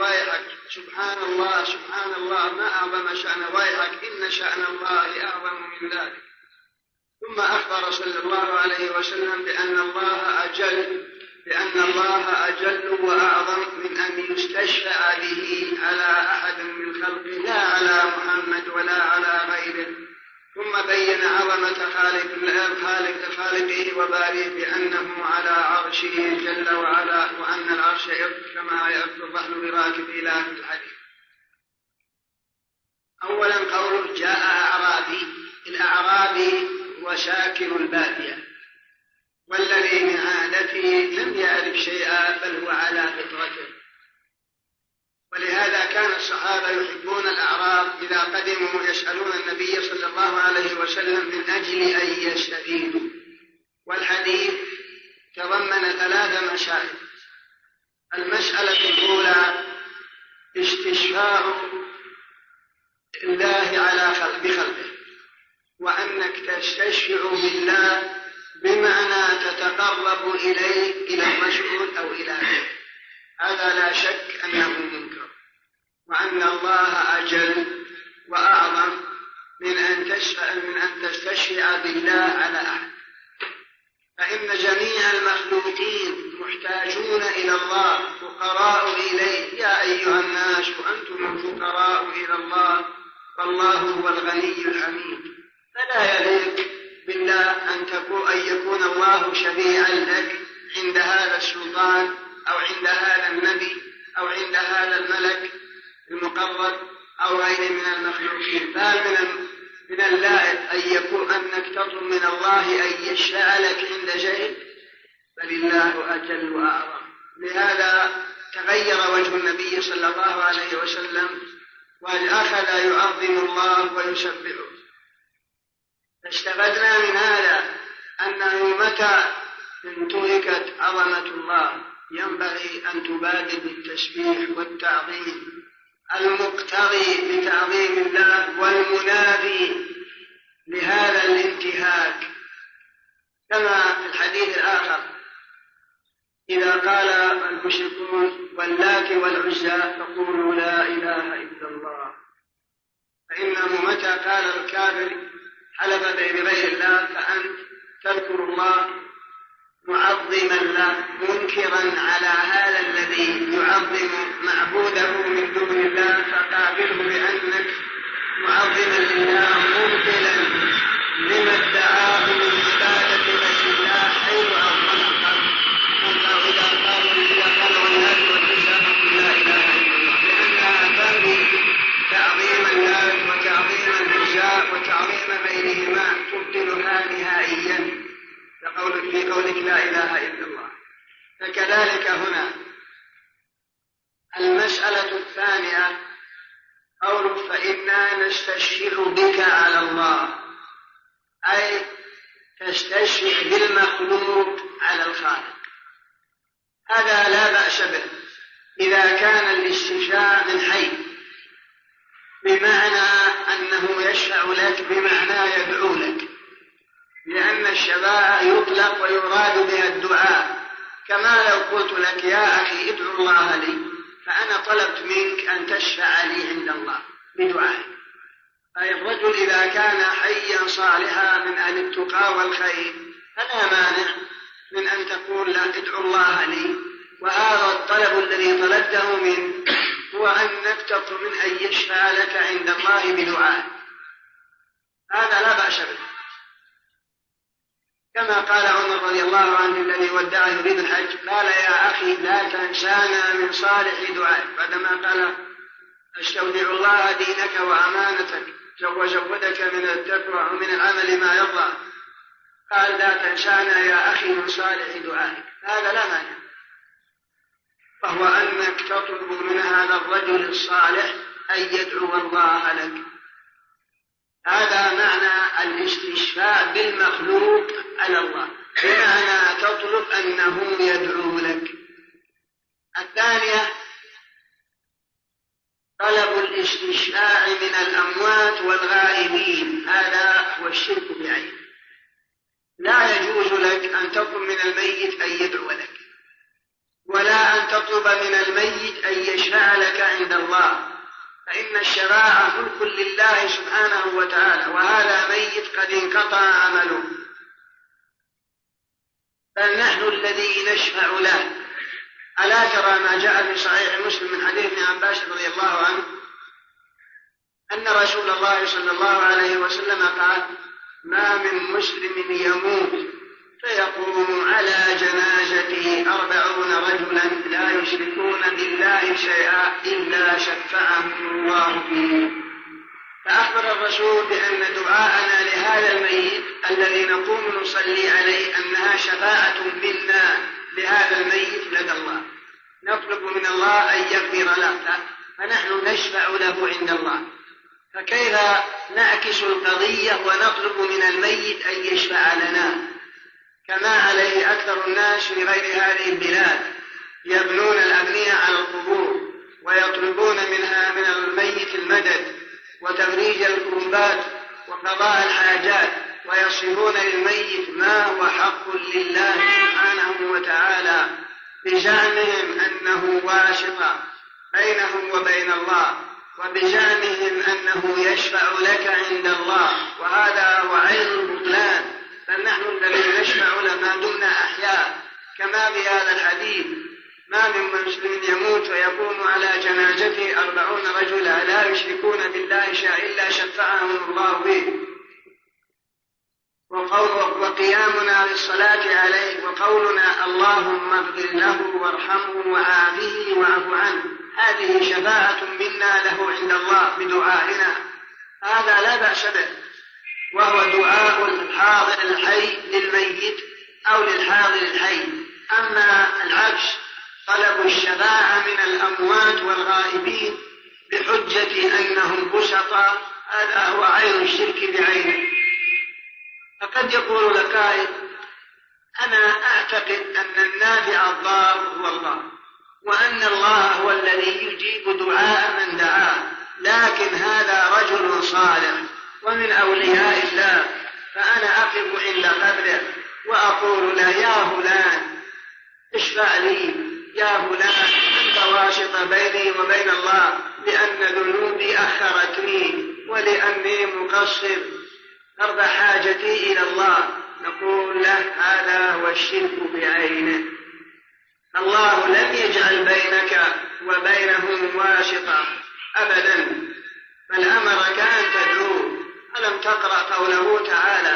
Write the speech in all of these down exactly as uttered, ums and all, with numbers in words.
ويحك سبحان الله سبحان الله ما أعظم شأن ويحك إن شأن الله أعظم من ذلك. ثم أخبر صلى الله عليه وسلم بأن الله أجل بأن الله أجل وأعظم من أن يستشفع به على أحد من خلقه لا على محمد ولا على غيره. ثم بين عظمة خالق خالقه وبارئه بأنه على عرشه جل وعلا وأن العرش يرفع كما يرفع الرحل براكب إلى في الحديث. أولا قوله جاء أعرابي. الأعرابي هو ساكن البادية والذي من عادته لم يعرف شيئا بل هو على فطرته، ولهذا كان الصحابة يحبون الأعراب إذا قدموا يسألون النبي صلى الله عليه وسلم من أجل أن يستفيدوا. والحديث تضمن ثلاث مسائل. المسألة الأولى استشفاع الله على خلق بخلقه، وأنك تستشفع بالله بمعنى تتقرب إليه إلى المسؤول أو إلى غيره، هذا لا شك أنه منكر، وأن الله أجل وأعظم من أن تشفع من أن تستشفع بالله على أحد. فإن جميع المخلوقين محتاجون إلى الله فقراء إليه. يا أيها الناس وأنتم الفقراء إلى الله والله هو الغني الحميد. فلا يليق بالله أن تكون أن يكون الله شفيعا لك عند هذا السلطان أو عند هذا النبي أو عند هذا الملك المقرب أو غيره من المخلوقين. بل من من اللائق أن يكون أنك تطلب من الله أن يشفع لك عند شيء، بل الله أجل وأعظم. لهذا تغير وجه النبي صلى الله عليه وسلم وأخذ يعظم الله ويسبحه. فاستفدنا من هذا أنه متى انتهكت عظمة الله ينبغي أن تبادر بالتسبيح والتعظيم المقتضي بتعظيم الله والمنافي لهذا الانتهاك. كما في الحديث الآخر إذا قال المشركون واللات والعزى فقولوا لا إله إلا الله، فإنه متى قال الكافر حلف بغير الله فأنت تذكر الله معظما له منكرا على هذا الذي يعظم معبوده من دون الله، فقابله بأنك معظما لله مبطلا لما ادعاه من عبادة غير الله حيث أظلم الخلق. إذا قالوا إذا قالوا الناس والعزى فقل لا إله إلا الله، لأنها تنبي تعظيم الله وتعظيم العزى وتعظيم غيرهما تبطلها نهائيا لقولك في قولك لا إله إلا الله. فكذلك هنا المسألة الثانية قولك فإنا نستشفع بك على الله، أي تستشفع بالمخلوق على الخالق. هذا لا بأس به إذا كان الاستشفاع من حي، بمعنى أنه يشفع لك بمعنى يدعو لك، لأن الشفاعة يطلق ويراد بها الدعاء. كما لو قلت لك يا أخي ادعو الله لي، فأنا طلبت منك أن تشفع لي عند الله بدعائك. أي الرجل إذا كان حيا صالحا من أهل التقى والخير فلا مانع من أن تقول لا ادعو الله لي، وهذا الطلب الذي طلبته منه هو أنك تطلب من أن يشفع لك عند الله بدعائك، هذا لا بأس به. كما قال عمر رضي الله عنه الذي ودع يريد الحج قال يا أخي لا تنسانا من صالح دعائك، بعدما قال استودع الله دينك وأمانتك وزودك من التقوى ومن العمل ما يرضى، قال لا تنسانا يا أخي من صالح دعائك، هذا لا مانع. فهو أنك تطلب من هذا الرجل الصالح أن يدعو الله لك، هذا معنى الاستشفاء بالمخلوق على الله، بمعنى تطلب أنه يدعو لك. الثانية طلب الاستشفاء من الأموات والغائبين، هذا هو الشرك بعينه. لا يجوز لك أن تطلب من الميت أن يدعو لك، ولا أن تطلب من الميت أن يشفع لك الله، فإن الشفاعة ملك لله سبحانه وتعالى، وهذا ميت قد انقطع عمله، بل نحن الذي نشفع له. ألا ترى ما جاء في صحيح مسلم من حديث ابن عباس رضي الله عنه أن رسول الله صلى الله عليه وسلم قال: ما من مسلم يموت فيقوم على جنازته أربعون رجلا لا يشركون بالله شيئا إلا شفعهم الله فيه. فأخبر الرسول بأن دعاءنا لهذا الميت الذي نقوم نصلي عليه أنها شفاعة منا لهذا الميت لدى الله، نطلب من الله أن يغفر له، فنحن نشفع له عند الله. فكيف نعكس القضية ونطلب من الميت أن يشفع لنا كما عليه أكثر الناس في غير هذه البلاد؟ يبنون الأبنية على القبور ويطلبون منها من الميت المدد وتفريج الكربات وقضاء الحاجات، ويصفون للميت ما هو حق لله سبحانه وتعالى بزعمهم أنه واسطة بينهم وبين الله، وبزعمهم أنه يشفع لك عند الله، وهذا هو عين البطلان. فنحن الذين نشفع لما دمنا أحياء، كما بهذا الحديث: ما من مسلم يموت ويقوم على جنازته أربعون رجلا لا يشركون بالله شيئا إلا شفعهم الله به. وقيامنا للصلاة عليه وقولنا: اللهم اغفر له وارحمه وعافه واعف عنه، هذه شفاعة منا له عند الله بدعائنا، هذا لا بأس به، وهو دعاء الحاضر الحي للميت أو للحاضر الحي. أما العكس، طلب الشفاعة من الأموات والغائبين بحجة أنهم بسطاء، هذا هو عين الشرك بعينه. فقد يقول لك قائل: أنا أعتقد أن النافع الضار هو الله، وأن الله هو الذي يجيب دعاء من دعاه، لكن هذا رجل صالح ومن أولياء الله، فأنا أقف عند قبره وأقول له: يا فلان اشفع لي، يا فلان أنت واسطة بيني وبين الله، لأن ذنوبي أخرتني ولأني مقصر، أرضى حاجتي إلى الله. نقول له: هذا هو الشرك بعينه. الله لم يجعل بينك وبينهم واسطة أبدا، بل أمرك أن تدعوه. ألم تقرأ قوله تعالى: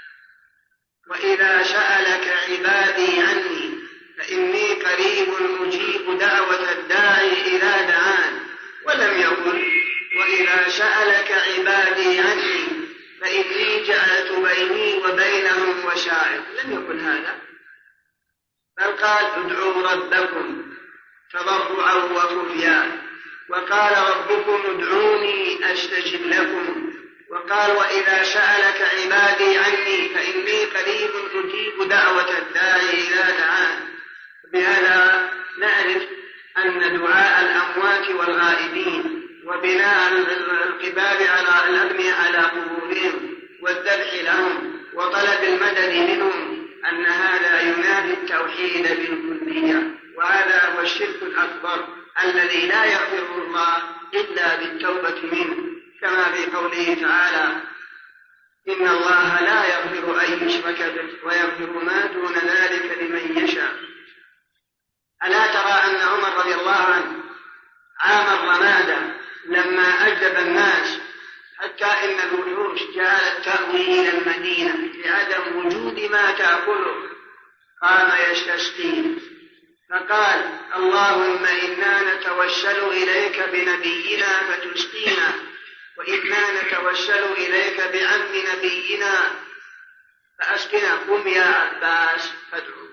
وإذا سألك عبادي عني فإني قريب أجيب دعوة الداعي إذا دعان، ولم يقل وإذا سألك عبادي عني فإني جعلت بيني وبينهم وشاعر، لم يقل هذا، بل قال: ادعوا ربكم تضرعا وخفيا، وقال: ربكم ادعوني أستجب لكم، وقال: وإذا سألك عبادي عني فإني قريب أجيب دعوة الداعي إذا دعان. بهذا نعرف أن دعاء الأموات والغائبين وبناء القباب على الأبنية على قبورهم والذبح لهم وطلب المدد منهم أن هذا ينافي التوحيد بالكلية، وهذا هو الشرك الأكبر الذي لا يغفره الله إلا بالتوبة منه، كما في قوله تعالى: إن الله لا يغفر أن يشرك به ويغفر ما دون ذلك لمن يشاء. ألا ترى أن عمر رضي الله عنه عام الرمادة لما أجدب الناس حتى إن الوحوش جعلت تأوي إلى المدينة لعدم وجود ما تأكله، قام يستسقي فقال: اللهم إنا نتوسل إليك بنبينا فتسقينا، وإنا نتوسل إليك بعم نبينا فأسقنا، قم يا عباس فادعو الله.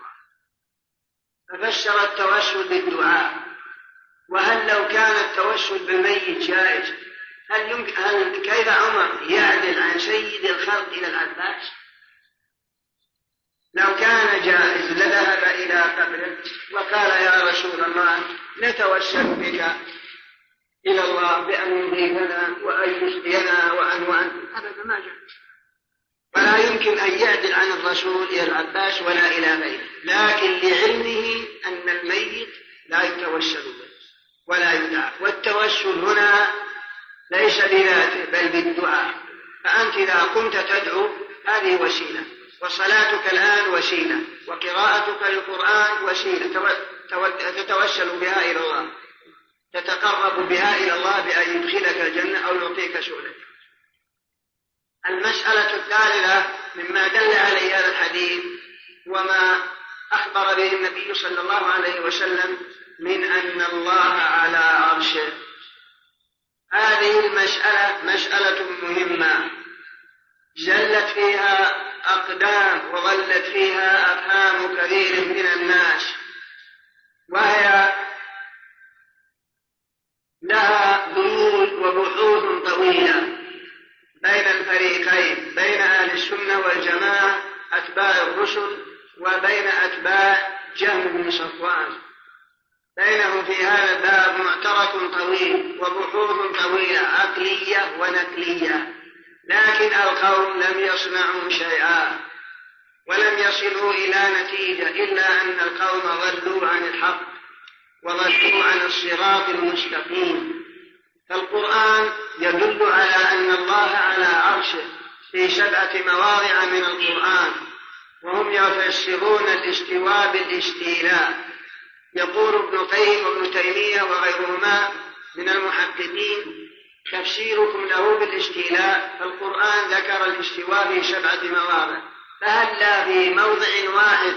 ففسر التوسل بالدعاء. وهل لو كان التوسل بالميت جائز، هل يمكن هل كيف عمر يعدل عن سيد الخلق إلى العباس؟ لو كان جائز لذهب إلى قبره وقال: يا رسول الله نتوسل بك إلى الله بأن يغيثنا وأن يسقينا وأن وأن هذا ما جاء. ولا يمكن أن يعدل عن الرسول إلى العباس ولا إلى غيره، لكن لعلمه أن الميت لا يتوسل به ولا يدعى. التوسل هنا ليس بذاته بل بالدعاء. فأنت إذا قمت تدعو هذه وسيلة، وصلاتك الآن وسيلة، وقراءتك للقرآن وسيلة تتوسل بها إلى الله، تتقرب بها إلى الله بأن يدخلك الجنة أو يعطيك سؤلك. المسألة الثالثة مما دل عليه هذا الحديث وما أخبر به النبي صلى الله عليه وسلم من أن الله على عرشه. هذه المسألة مسألة مهمة جلت فيها أقدام وظلت فيها أفهام كثير من الناس، وهي لها ذيول وبحوث طويلة بين الفريقين، بين أهل السنة والجماعة أتباع الرسل وبين أتباع جهم بن صفوان. بينهم في هذا الباب معترك طويل وبحوث طويلة عقلية ونقلية، لكن القوم لم يصنعوا شيئا ولم يصلوا إلى نتيجة إلا أن القوم ضلوا عن الحق وضلوا عن الصراط المستقيم. فالقرآن يدل على أن الله على عرشه في سبعة مواضع من القرآن، وهم يفسرون الاستواء بالاستيلاء. يقول ابن القيم وابن تيمية وغيرهما من المحققين تفسيركم له بالاستيلاء، فالقرآن ذكر الاستواء في سبعة مواضع، فهل لا في موضع واحد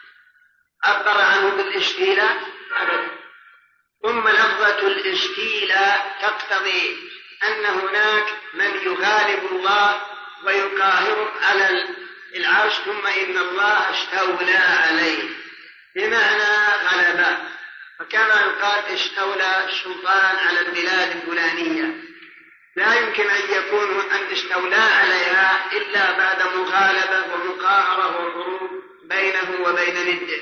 عبر عنه بالاستيلاء؟ أبدا. ثم لفظة الاستيلاء تقتضي أن هناك من يغالب الله ويقاهر على العرش، ثم إن الله استولى عليه بمعنى غلبة، فكما يقال استولى السلطان على البلاد الفلانية. لا يمكن أن يكون أن استولى عليها إلا بعد مغالبة ومقاهرة وحروب بينه وبين نده،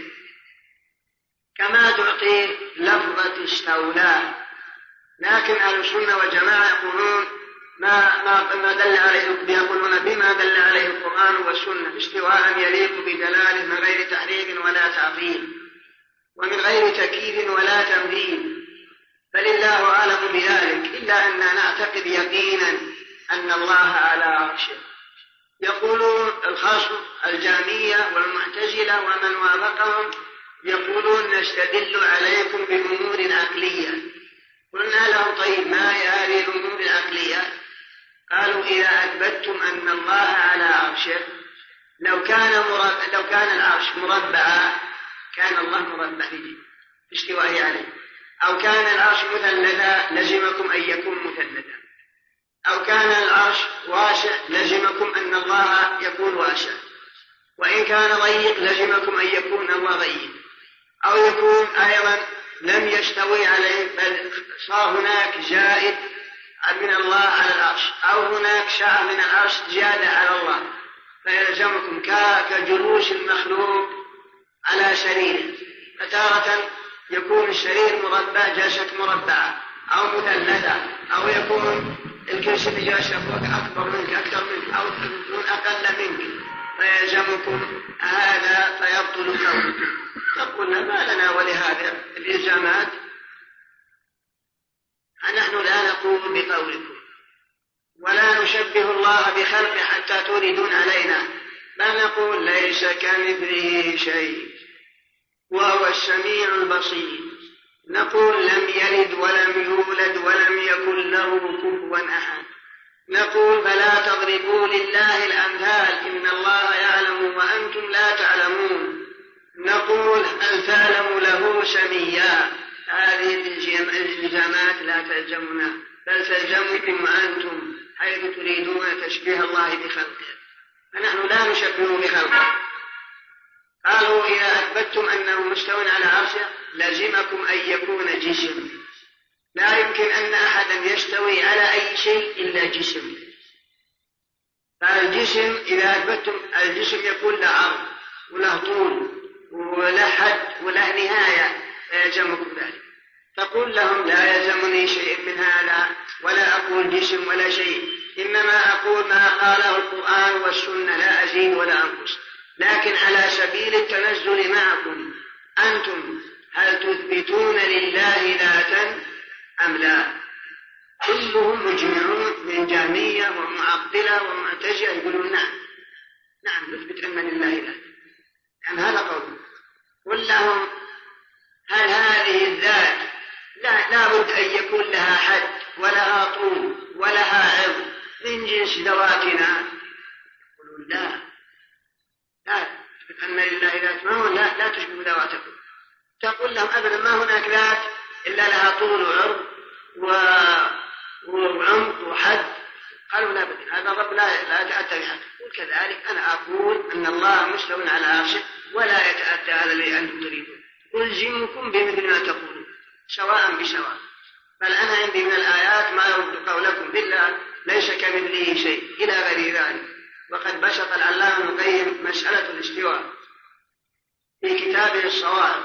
كما تعطيه لفظة استولى. لكن أهل السنة والجماعة يقولون ما, ما, ما دل عليه، يقولون بما دل عليه القرآن والسنة استواء يليق بجلاله من غير تحريف ولا تعطيل ومن غير تكييف ولا تمثيل، فلله أعلم بذلك، إلا أننا نعتقد يقينا أن الله على عرشه. يقولون الخصم الجهمية والمعتزلة ومن وافقهم يقولون نستدل عليكم بأمور عقلية. قلنا له طيب ما هي هذه الأمور العقلية؟ قالوا إذا أثبتتم أن الله على عرشه، لو كان مرب... لو كان العرش مربعا كان الله مربع في استوائه عليه، أو كان العرش مثلثا لزمكم أن يكون مثلثا، أو كان العرش واسع لزمكم أن الله يكون واسع، وإن كان ضيق لزمكم أن يكون الله ضيق، أو يكون أيضا لم يستوي عليه بل صار هناك زائد من الله على العرش، أو هناك شاء من العرش زيادة على الله، فيلزمكم كجلوس المخلوق على سريره، فتارة يكون السرير مربع جلسة مربعة أو مثلثة، أو يكون الكرسي اللي جالس فوق أكبر منك أكثر منك أو يكون أقل منك، فيلزمكم هذا فيبطل كونك. فقلنا ما لنا ولهذا الإلزامات، نحن لا نقول بقولكم ولا نشبه الله بخلقه حتى توردون علينا، بل نقول ليس كمثله شيء وهو السميع البصير. نقول لم يلد ولم يولد ولم يكن له كفوا أحد. نقول فلا تضربوا لله الأمثال إن الله يعلم وأنتم لا تعلمون. نقول هل تعلم له سميا؟ هذه الإلزامات لا تلزمنا، بل تلزمكم أنتم حيث تريدون تشبيه الله بخلقه، فنحن لا نشبهه بخلقه. قالوا إذا أثبتتم أنه مستوى على عرشه لزمكم أن يكون جسم، لا يمكن أن أحدا يستوي على أي شيء إلا جسم. فالجسم إذا أثبتتم الجسم يكون له عرض وله طول وله حد وله نهاية، فيلزمكم ذلك. تقول لهم لا يلزمني شيء من هذا، ولا أقول جسم ولا شيء، إنما أقول ما قاله القرآن والسنة، لا أزيد ولا أنقص. لكن على سبيل التنزل معكم أنتم هل تثبتون لله ذاتا أم لا؟ كلهم مجمعون من جهمية ومعطلة ومعتزلة يقولون نعم نعم نثبت أن لله ذات، يعني هذا قول. قل لهم هل هذه الذات لا, لا بد أن يكون لها حد ولها طول ولها عرض من جنس ذواتنا؟ يقولون لا لا تثبت أن لله ذات، ما هو لا, لا تشبه ذواتكم. تقول لهم أبدا ما هناك ذات إلا لها طول وعرض وعمق وحد. قالوا لا بد هذا الرب لا, لا يتأتى بحد. وكذلك أنا أقول أن الله مستو على عرشه ولا يتأتى هذا الذي أنتم تريدون. ألزمكم بمثل ما تقولون سواء بسواء. بل أنا عندي من الآيات ما يرد قولكم بالله ليس كمثله شيء إلى غير ذلك. وقد بسط العلامة ابن القيم مسألة الاستواء في كتابه الصواعق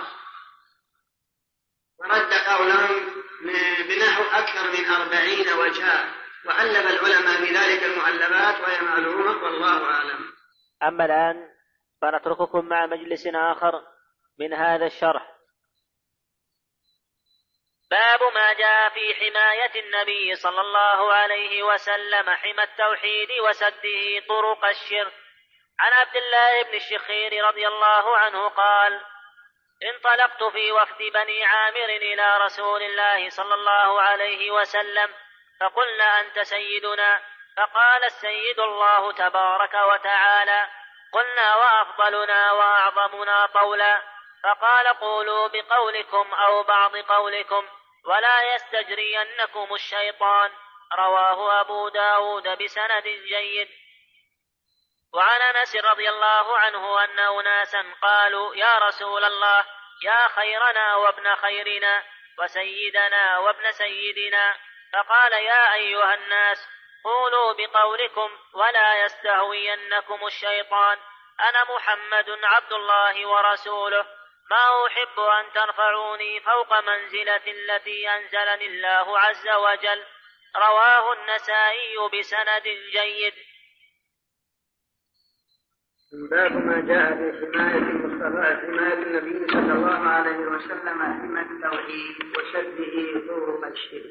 ورد قولهم بنحو أكثر من أربعين وجها، وألف العلماء في ذلك المؤلفات وهي معلومة والله أعلم. أما الآن فنترككم مع مجلس آخر من هذا الشرح. باب ما جاء في حماية النبي صلى الله عليه وسلم حمى التوحيد وسده طرق الشرك. عن عبد الله بن الشخير رضي الله عنه قال: انطلقت في وفد بني عامر إلى رسول الله صلى الله عليه وسلم فقلنا أنت سيدنا، فقال السيد الله تبارك وتعالى. قلنا وأفضلنا وأعظمنا قولا، فقال قولوا بقولكم أو بعض قولكم ولا يستجرينكم الشيطان. رواه أبو داود بسند جيد. وعن أنس رضي الله عنه أن أناسا قالوا يا رسول الله يا خيرنا وابن خيرنا وسيدنا وابن سيدنا، فقال يا أيها الناس قولوا بقولكم ولا يستهوينكم الشيطان. أنا محمد عبد الله ورسوله، ما أحب أن ترفعوني فوق منزلة التي أنزلني الله عز وجل. رواه النسائي بسند جيد. باب ما جاء في حماية المصطفى حماية النبي صلى الله عليه وسلم حمى التوحيد وشده طرق الشرك.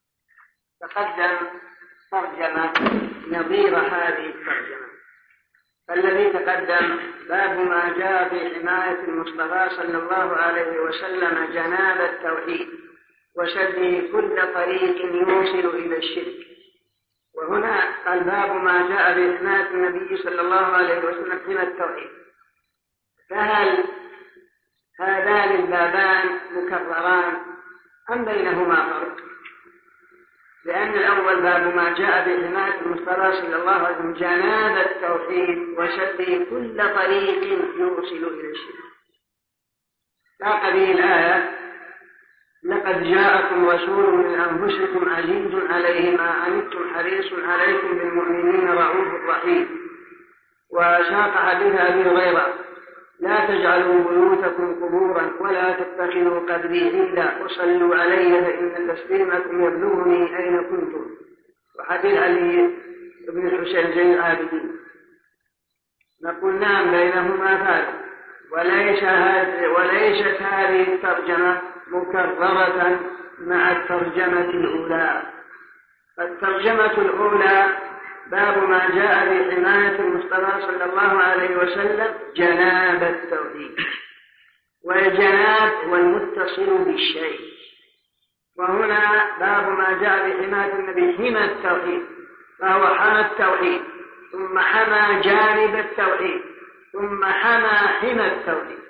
تقدم ترجمة نظير هذه الترجمة. الذي تقدم باب ما جاء في حماية المصطفى صلى الله عليه وسلم جناب التوحيد وشده كل طريق يوصل إلى الشرك. وهنا الباب ما جاء في حماية النبي صلى الله عليه وسلم حمى التوحيد. فهل هذان البابان مكرران أم بينهما فرق؟ لأن الأول باب ما جاء في حماية المصطفى صلى الله عليه وسلم جناب التوحيد وشده كل طريق يوصل إلى الشرك. لاق به الآية لقد جاءكم رسول من أنفسكم عزيز عليه ما عنتم حريص عليكم بالمؤمنين رؤوف رحيم. وساق حديث أبي هريرة لا تجعلوا بيوتكم قبورا ولا تتخذوا قبري عيدا وصلوا علي فإن تسليمكم يبلغني أين كنتم. وحديث علي بن الحسين زين العابدين. نقول نعم بينهما فارق، وليس وليست هذه الترجمة مكررة مع الترجمة الأولى. الترجمة الأولى باب ما جاء في حماية المصطفى صلى الله عليه وسلم جناب التوحيد. والجناب هو المتصل بالشيء، وهنا باب ما جاء في حماية النبي حمى التوحيد، فهو حمى التوحيد ثم حمى جانب التوحيد ثم حمى حمى التوحيد.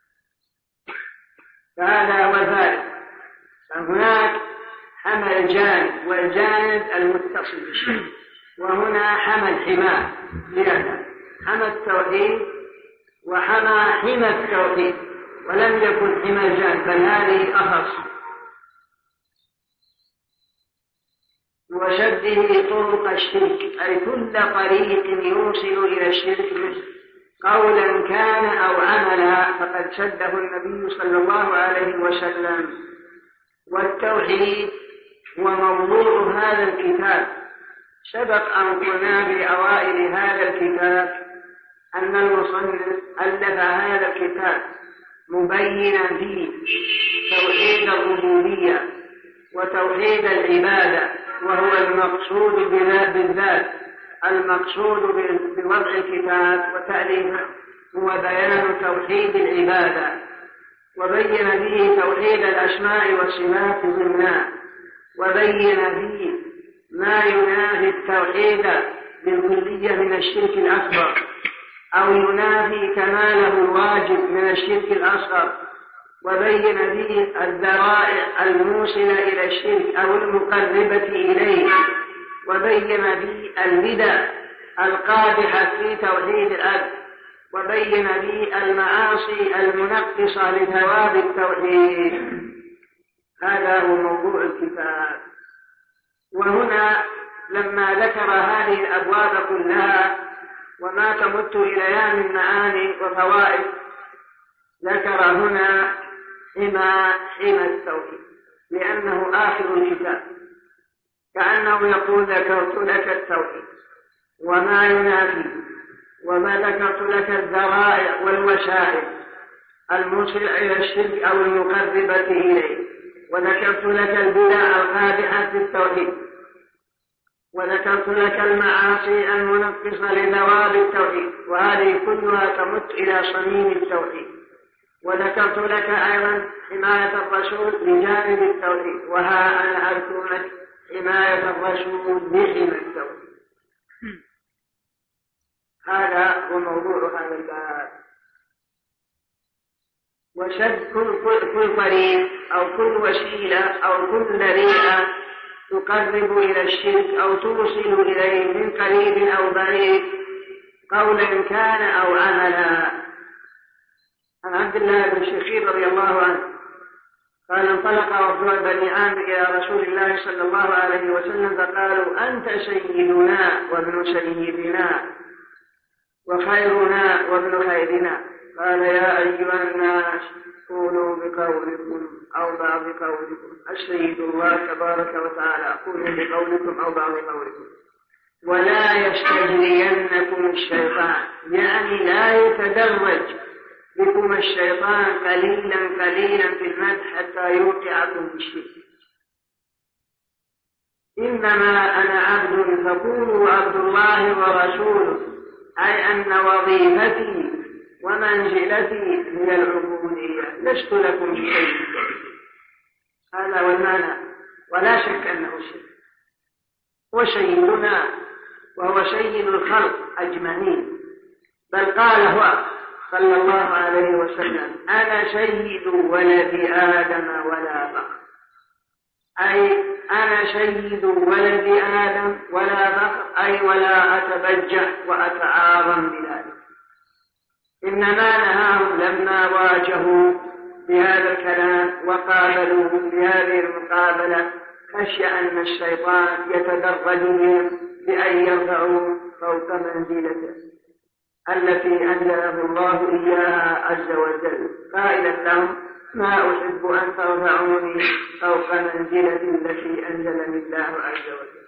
فهذا هو الفارق. فهناك حمى الجانب والجانب المتصل بالشيء، وهنا حمى الحماة. لهذا حمى التوحيد وحمى حمى التوحيد، ولم يكن حمى الجانب، بل هذه أخص. وشده طرق الشرك أي كل طريق يوصل إلى الشرك قولا كان أو عملا فقد شده النبي صلى الله عليه وسلم. والتوحيد هو موضوع هذا الكتاب. سبق أن قلنا في أوائل هذا الكتاب أن المصنف ألف هذا الكتاب مبينا فيه توحيد الربوبية وتوحيد العبادة وهو المقصود بالذات المقصود بوضع الكتاب وتأليفه هو بيان توحيد العبادة، وبين به توحيد الأسماء والصفات ضمنا، وبين به ما ينافي التوحيد بالكلية من الشرك الأكبر أو ينافي كماله الواجب من الشرك الأصغر، وبين به الذرائع الموصلة إلى الشرك أو المقربة إليه، وبين به البدع القادحة في توحيد الأب، وبين به المعاصي المنقصة لثواب التوحيد. هذا هو موضوع الكتاب. وهنا لما ذكر هذه الأبواب كلها وما تمت إليها من معاني وفوائد، ذكر هنا حمى حمى التوحيد، لأنه آخر الكتاب، كأنه يقول ذكرت لك التوحيد وما ينافي، وما ذكرت لك الذرائع والوسائل الموصلة إلى الشرك أو المقربة إليه، وذكرت لك البدع القادحة في التوحيد، وذكرت لك المعاصي المنقصة لثواب التوحيد، وهذه كلها تمت إلى صميم التوحيد. وذكرت لك أيضا حماية الرسول بجانب التوحيد، وها أنا أذكر لك حماية الرسول بحمى التوحيد. هذا هو موضوع هذا الباب. وشد كل, كل, كل طريق أو كل وسيلة أو كل ذريعة تقرب إلى الشرك أو توصل إليه من قريب أو بعيد قولا كان أو عملا. عن عبد الله بن الشخير رضي الله عنه قال انطلق وفد بني عامر إلى رسول الله صلى الله عليه وسلم فقالوا أنت سيدنا وابن سيدنا وخيرنا وابن خيرنا. قال يا أيها الناس قولوا بقولكم أو بعض قولكم، السيد الله تبارك وتعالى، قولوا بقولكم أو بعض قولكم، ولا يستجرينكم الشيطان، يعني لا يتدرج بكم الشيطان قليلا قليلا في المدح حتى يوقعكم في الشرك. إنما أنا عبد فقولوا عبد الله ورسوله، أي أن وظيفتي ومنزلتي هي العبودية، لست لكم بشيء. هذا هو المعنى، ولا شك أنه شيء. هو سيدنا وهو سيد الخلق أجمعين، بل قال هو صلى الله عليه وسلم أنا سيد ولد آدم ولا فخر، أي أنا سيد ولد آدم ولا فخر، أي ولا أتبجح وأتعاظم بذلك. إنما نهاهم لما واجهوا بهذا الكلام وقابلوه بهذه المقابلة خشي أن الشيطان يتدرج بهم بأن يرفعوا فوق منزلته التي أنزله الله إياها عز وجل، قائلا لهم ما أحب أن ترفعوني فوق منزلة التي أنزلني الله عز وجل.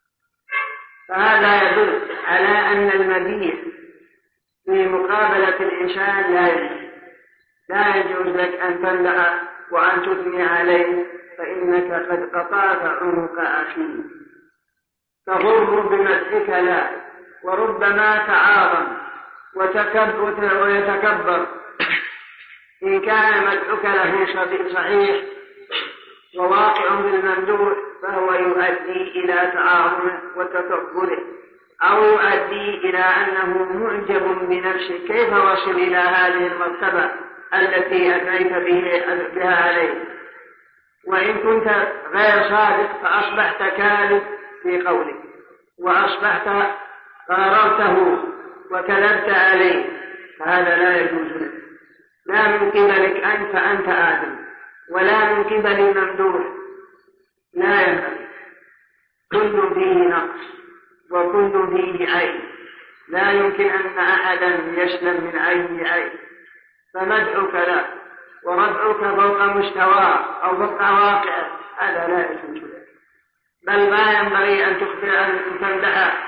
فهذا يدل على أن المديح في مقابلة الإنسان لا يجوز، لا يجوز لك أن تمدح وأن تثني عليه، فإنك قد قطعت عنق أخيك. تغر بمدحك لا، وربما تعاظم وتكبر ويتكبر إن كان مدحك له صحيح وواقع بالممدوح، فهو يؤدي إلى تعاظمه وتكبره، أو يؤدي إلى أنه معجب بنفسه، كيف وصل إلى هذه المرتبة التي أتيت بها عليه. وإن كنت غير صادق فأصبحت كاذب في قولك، وأصبحت غاررته وكذبت عليه، فهذا لا يجوز لك، لا من قبلك أنت أنت آدم، ولا من قبل الممدوح، لا ينبغي. كل فيه نقص وكل فيه عيب، لا يمكن أن أحدا يسلم من أي عيب. فمدحك لا ورفعك فوق مستواه أو فوق واقعه هذا لا يجوز لك، بل ما ينبغي أن تخبر أن تمدح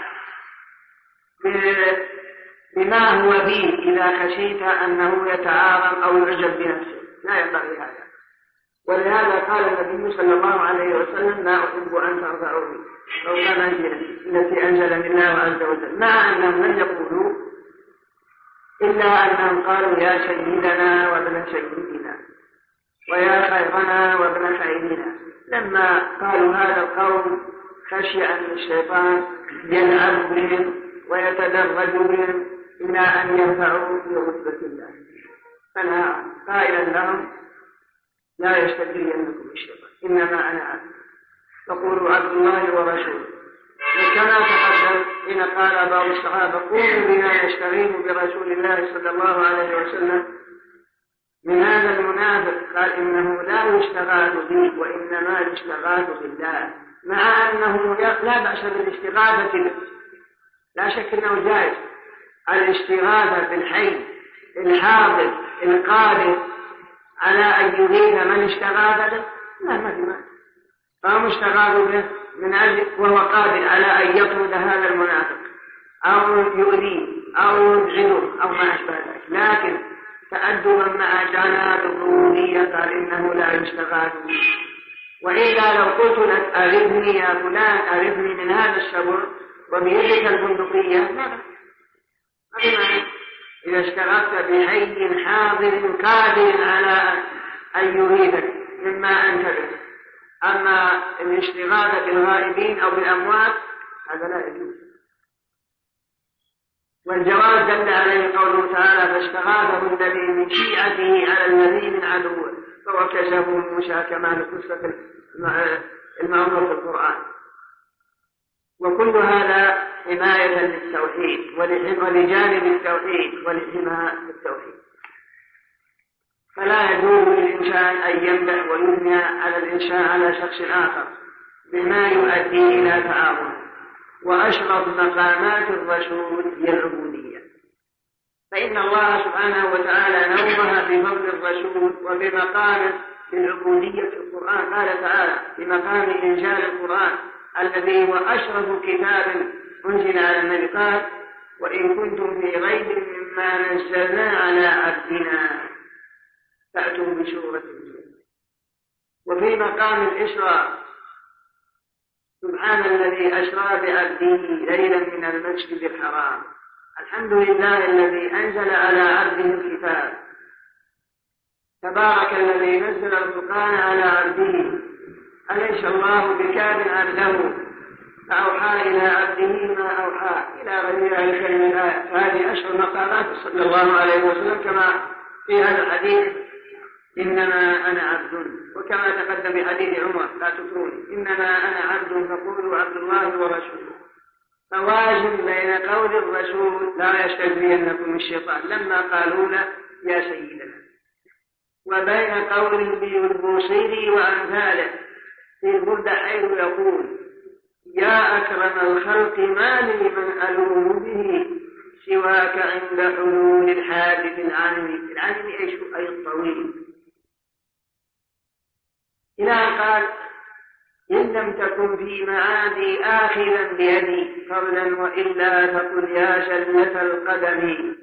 بما هو فيه إذا خشيت أنه يتعاظم أو يعجب بنفسه، لا ينبغي هذا. ولهذا قال النبي صلى الله عليه وسلم لا أحب أن ترفعوني فوق منزلة التي أنزلني الله عز وجل، مع أنهم لم يقولوا إلا أنهم قالوا يا سيدنا وابن سيدنا ويا خيرنا وابن خيرنا. لما قالوا هذا القول خشي أن الشيطان يلعب بهم ويتدرج بهم إلى أن ينفعوا في رتبة الله، فأنا قائلا لهم لا يستدرجنكم الشيطان إنما أنا عبد، فقولوا عبد الله ورسوله. وكما تقدم حين قال بعض الصحابة قوموا بنا نستغيث برسول الله صلى الله عليه وسلم من هذا المنافق، قال إنه لا يستغاث بي وإنما يستغاث بالله، مع أنه لا بأس بالاستغاثة به، لا شك أنه جائز الاستغاثة بالحي الحاضر القادر على أن يريد من استغاث به، لا ما في معنى، فهو مستغاث به من أجل وهو قادر على أن يطرد هذا المنافق أو يؤذيه أو يبعده أو ما أشبه ذلك، لكن تأدبا مع جناب الربوبية قال إنه لا يستغاث به. وإلا لو قلت لك أغثني يا فلان أغثني من هذا الشبر وبيدك البندقية، لا ما في معنى. إذا استغاثت بحي حاضر قادر على أن يريدك مما أنت به، أما الاستغاثة بالغائبين أو بالأموات هذا لا يجوز. والجواز دل عليه قوله تعالى فاستغاثه الذي من شيعته على الذي من عدوه فوكزه موسى كما في قصة المعروف في القرآن. وكل هذا حماية للتوحيد ولجانب التوحيد ولحماية التوحيد، فلا يجوز للإنسان أن يمدح ويثني على الإنسان على شخص آخر بما يؤدي إلى تعاون. وأشرف مقامات الرسول هي العبودية، فإن الله سبحانه وتعالى نوه بفضل الرسول وبمقام العبودية في القرآن. قال تعالى بمقام إنزال القرآن الذي هو أشرف كتاب أنزل على النبي قال وإن كنتم في ريب مما نزلنا على عبدنا فأتوا بسورة مثله. وفي مقام الإسراء سبحان الذي أسرى بعبده ليلا من المسجد الحرام، الحمد لله الذي أنزل على عبده الكتاب، تبارك الذي نزل الفرقان على عبده، أليس الله بكاف عبده فأوحى إلى عبده ما أوحى إلى غير ذلك من الآيات. فهذه أشهر مقامات صلى الله عليه وسلم كما في هذا الحديث إنما أنا عبد، وكما تقدم بحديث عمر لا تطروني إنما أنا عبد فقولوا عبد الله ورسوله. فوازن بين قول الرسول لا يستجرينكم الشيطان لما قالوا له يا سيدنا، وبين قول البوصيري وأمثاله في البردة حيث يقول يا أكرم الخلق ما لي من ألوم به سواك عند حلول الحادث العالمي. العالمي أي الطويل. إلى قال إن لم تكن في معادي آخذا بيدي قبلا وإلا فقل يا شلة القدم